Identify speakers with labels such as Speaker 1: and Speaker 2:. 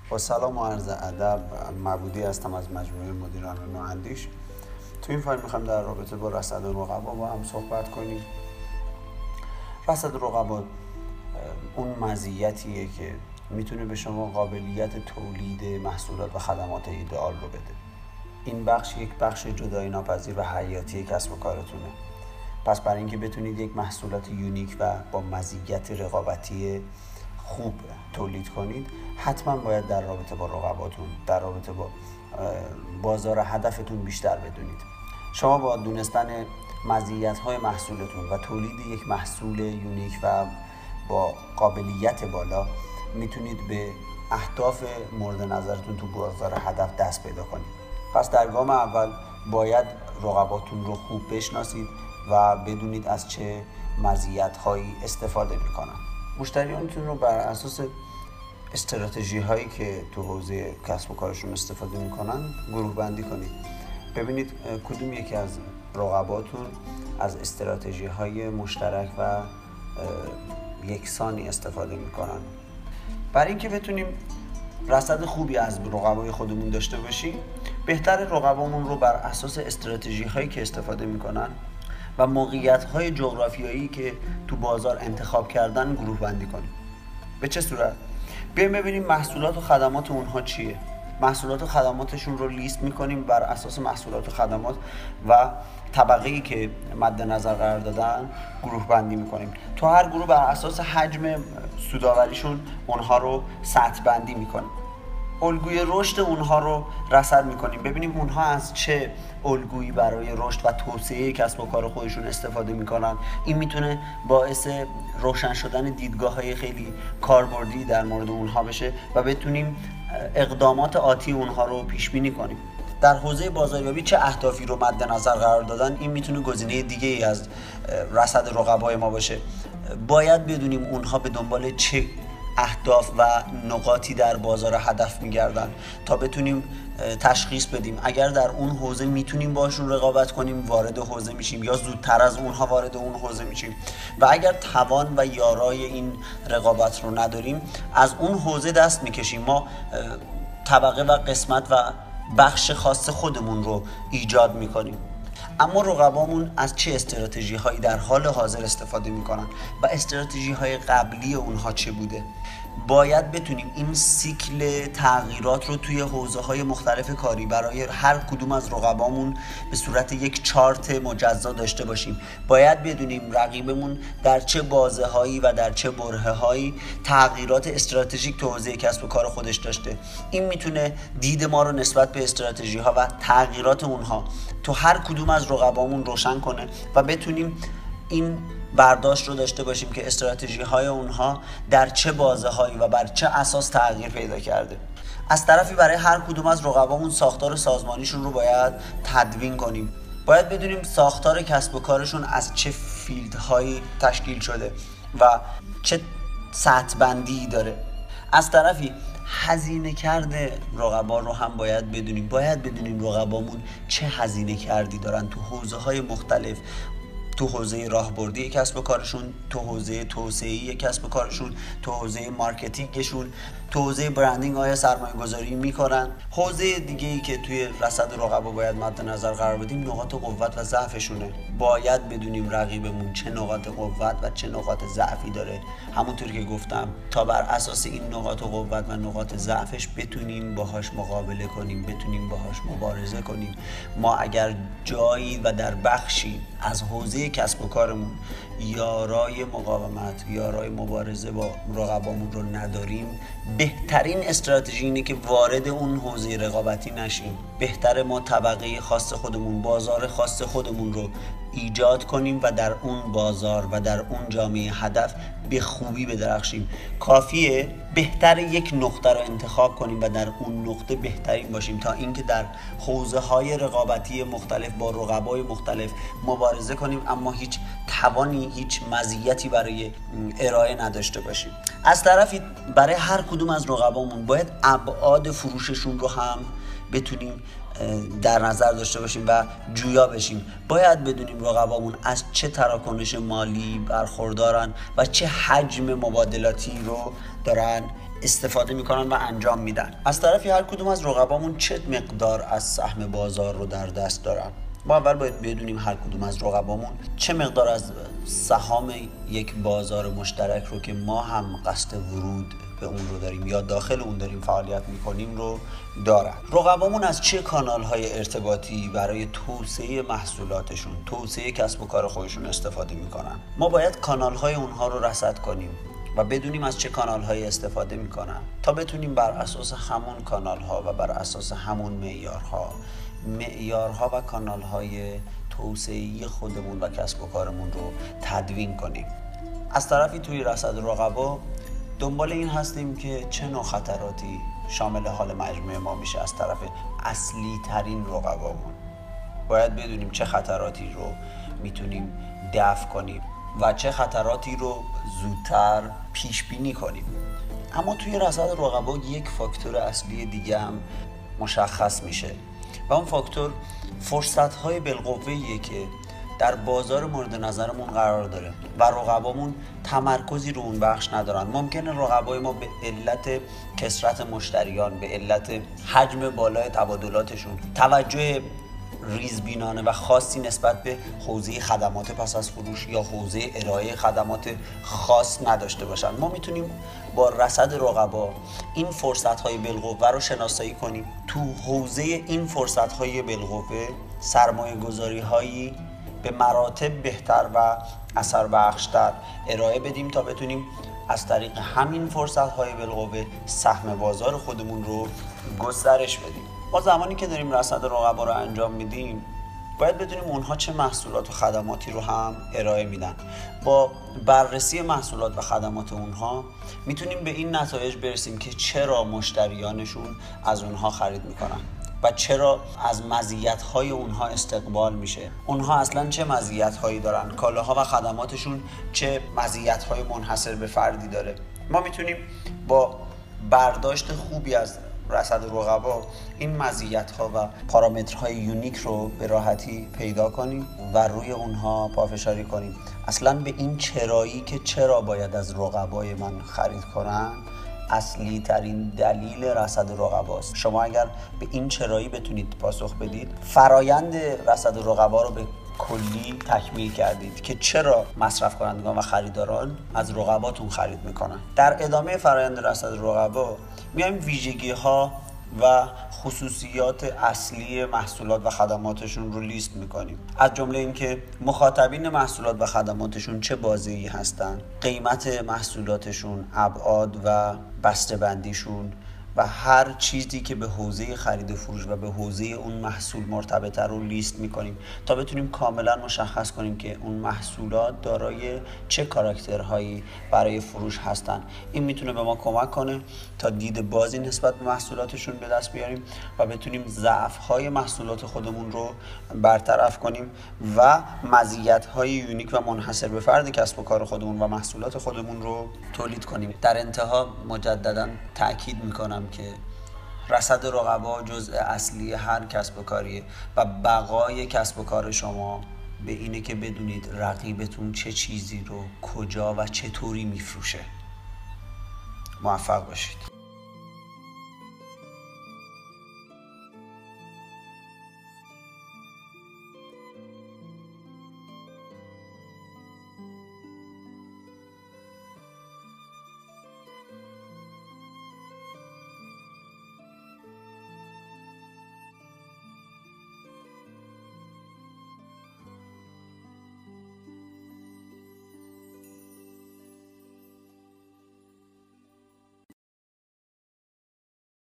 Speaker 1: با سلام و عرض ادب، مبودی هستم از مجموعه مدیران نواندیش. تو این فایل میخوایم در رابطه با رصد رقبا با هم صحبت کنیم. رصد رقبا اون مزیتیه که میتونه به شما قابلیت تولید محصولات و خدمات ایدئال رو بده. این بخش یک بخش جدایی ناپذیر و حیاتی کسب و کارتونه. پس برای اینکه بتونید یک محصولات یونیک و با مزیت رقابتی خوب تولید کنید، حتما باید در رابطه با رقباتون، در رابطه با بازار هدفتون بیشتر بدونید. شما با دونستن مزیت‌های محصولتون و تولید یک محصول یونیک و با قابلیت بالا میتونید به اهداف مورد نظرتون تو بازار هدف دست پیدا کنید. پس در گام اول باید رقباتون رو خوب بشناسید و بدونید از چه مزیت‌هایی استفاده میکنن. مشتریانتون رو بر اساس استراتژی هایی که تو حوزه کسب و کارشون استفاده میکنن گروه بندی کنید. ببینید کدوم یکی از رقباتون از استراتژی های مشترک و یکسانی استفاده میکنن. برای اینکه بتونیم رصد خوبی از رقبای خودمون داشته باشیم، بهتر رقبامون رو بر اساس استراتژی هایی که استفاده میکنن و موقعیت‌های جغرافیایی که تو بازار انتخاب کردن گروه بندی کنیم. به چه صورت؟ بیایم ببینیم محصولات و خدمات اونها چیه. محصولات و خدماتشون رو لیست می‌کنیم، بر اساس محصولات و خدمات و طبقه‌ای که مد نظر قرار دادن گروه بندی می‌کنیم. تو هر گروه بر اساس حجم سودآوریشون اونها رو سطح بندی می‌کنیم. الگوی رشد اونها رو رصد میکنیم، ببینیم اونها از چه الگویی برای رشد و توسعه کسب و کار خودشون استفاده میکنن. این میتونه باعث روشن شدن دیدگاه‌های خیلی کاربردی در مورد اونها بشه و بتونیم اقدامات آتی اونها رو پیش بینی کنیم. در حوزه بازاریابی چه اهدافی رو مد نظر قرار دادن، این میتونه گزینه دیگه‌ای از رصد رقبای ما باشه. باید بدونیم اونها به دنبال چه اهداف و نقاطی در بازار هدف میگردن تا بتونیم تشخیص بدیم اگر در اون حوزه میتونیم باشون رقابت کنیم وارد حوزه میشیم یا زودتر از اونها وارد اون حوزه میشیم، و اگر توان و یارای این رقابت رو نداریم از اون حوزه دست میکشیم. ما طبقه و قسمت و بخش خاص خودمون رو ایجاد میکنیم. اما رقبامون از چه استراتژی هایی در حال حاضر استفاده میکنن و استراتژی های قبلی اونها چه بوده؟ باید بتونیم این سیکل تغییرات رو توی حوزه های مختلف کاری برای هر کدوم از رقبامون به صورت یک چارت مجزا داشته باشیم. باید بدونیم رقیبمون در چه بازه هایی و در چه برهه هایی تغییرات استراتژیک تو حوزه کسب و کار خودش داشته. این میتونه دید ما رو نسبت به استراتژی ها و تغییرات اونها تو هر کدوم از رقبامون روشن کنه و بتونیم این برداشت رو داشته باشیم که استراتژی های اونها در چه بازه هایی و بر چه اساس تغییر پیدا کرده. از طرفی برای هر کدوم از رقبامون ساختار سازمانیشون رو باید تدوین کنیم. باید بدونیم ساختار کسب و کارشون از چه فیلدهایی تشکیل شده و چه سطح بندی داره. از طرفی هزینه کرده رقبا رو هم باید بدونیم. باید بدونیم رقبامون چه هزینه کردی دارن تو حوزه های مختلف، تو حوزه راهبردی کسب و کارشون، تو حوزه توسعه‌ای کسب و کارشون، تو حوزه مارکتینگشون، تو حوزه برندینگ آیا سرمایه گذاری میکنن. حوزه دیگه‌ای که توی رصد رقبا باید مد نظر قرار بدیم نقاط قوت و ضعفشونه. باید بدونیم رقیبمون چه نقاط قوت و چه نقاط ضعفی داره، همونطور که گفتم، تا بر اساس این نقاط قوت و نقاط ضعفش بتونیم باهاش مقابله کنیم، بتونیم باهاش مبارزه کنیم. ما اگر جایی و در بخشی از حوزه کسب و کارمون یارای مقاومت، یارای مبارزه با رقبامون رو نداریم، بهترین استراتژی اینه که وارد اون حوزه رقابتی نشیم. بهتره ما طبقه خاص خودمون، بازار خاص خودمون رو ایجاد کنیم و در اون بازار و در اون جامعه هدف به خوبی بدرخشیم. کافیه بهتر یک نقطه رو انتخاب کنیم و در اون نقطه بهترین باشیم تا اینکه در حوزه های رقابتی مختلف با رقبای مختلف مبارزه کنیم اما هیچ توانی، هیچ مزیتی برای ارائه نداشته باشیم. از طرفی برای هر کدوم از رقبامون باید ابعاد فروششون رو هم بتونیم در نظر داشته باشیم و جویا بشیم. باید بدونیم رقبامون از چه تراکنش مالی برخوردارن و چه حجم مبادلاتی رو دارن استفاده میکنن و انجام میدن. از طرفی هر کدوم از رقبامون چه مقدار از سهم بازار رو در دست دارن. ما اول باید بدونیم هر کدوم از رقبامون چه مقدار از سهام یک بازار مشترک رو که ما هم قصد ورود به اون رو داریم یا داخل اون داریم فعالیت میکنیم رو دارن. رقبامون از چه کانال‌های ارتباطی برای توسعه محصولاتشون، توسعه کسب و کار خودشون استفاده میکنن. ما باید کانال‌های اونها رو رصد کنیم و بدونیم از چه کانال‌هایی استفاده میکنن تا بتونیم بر اساس همون کانال‌ها و بر اساس همون معیارها و کانال‌های توسعه‌ای خودمون و کسب و کارمون رو تدوین کنیم. از طرفی توی رصد رقبا دنبال این هستیم که چه نوع خطراتی شامل حال مجموعه ما میشه. از طرف اصلی ترین رقبامون باید بدونیم چه خطراتی رو میتونیم دفع کنیم و چه خطراتی رو زودتر پیش بینی کنیم. اما توی رصد رقبا یک فاکتور اصلی دیگه هم مشخص میشه و اون فاکتور فرصت‌های بالقوه‌ایه که در بازار مورد نظرمون قرار داره و رقبامون تمرکزی رو اون بخش ندارن. ممکنه رقبای ما به علت کثرت مشتریان، به علت حجم بالای تبادلاتشون توجه ریزبینانه و خاصی نسبت به حوزه خدمات پس از فروش یا حوزه ارائه خدمات خاص نداشته باشن. ما میتونیم با رصد رقبا این فرصت‌های بالقوه رو شناسایی کنیم. تو حوزه این فرصت‌های بالقوه سرمایه‌گذاری‌هایی به مراتب بهتر و اثر بخشتر ارائه بدیم تا بتونیم از طریق همین فرصت‌های بالقوه سهم بازار خودمون رو گسترش بدیم. ما زمانی که داریم رصد رقبا رو انجام میدیم باید بدونیم اونها چه محصولات و خدماتی رو هم ارائه میدن. با بررسی محصولات و خدمات اونها میتونیم به این نتایج برسیم که چرا مشتریانشون از اونها خرید میکنن و چرا از مزیت‌های اونها استقبال میشه. اونها اصلا چه مزیت‌هایی دارن، کالاها و خدماتشون چه مزیت‌های منحصر به فردی داره. ما میتونیم با برداشت خوبی از رصد رقبا این مزیت‌ها و پارامترهای یونیک رو به راحتی پیدا کنیم و روی اونها پافشاری کنیم. اصلا به این چرایی که چرا باید از رقبای من خرید کنن اصلی ترین دلیل رصد رقباست. شما اگر به این چرایی بتونید پاسخ بدید، فرایند رصد رقبا رو به کلی تکمیل کردید که چرا مصرف کنندگان و خریداران از رقباتون خرید میکنن. در ادامه فرایند رصد رقبا میایم ویژگی‌ها و خصوصیات اصلی محصولات و خدماتشون رو لیست میکنیم، از جمله اینکه مخاطبین محصولات و خدماتشون چه بازه‌ای هستن، قیمت محصولاتشون، ابعاد و بسته‌بندیشون و هر چیزی که به حوزه خرید و فروش و به حوزه اون محصول مرتبطه رو لیست میکنیم تا بتونیم کاملا مشخص کنیم که اون محصولات دارای چه کاراکترهایی برای فروش هستن. این میتونه به ما کمک کنه تا دید بازی نسبت به محصولاتشون به دست بیاریم و بتونیم ضعف‌های محصولات خودمون رو برطرف کنیم و مزیت‌های یونیک و منحصر به فرد کسب و کار خودمون و محصولات خودمون رو تولید کنیم. در انتها مجدداً تأکید میکنم که رصد رقبا جزء اصلی هر کسب و کاریه و بقای کسب و کار شما به اینه که بدونید رقیبتون چه چیزی رو کجا و چطوری میفروشه. موفق باشید.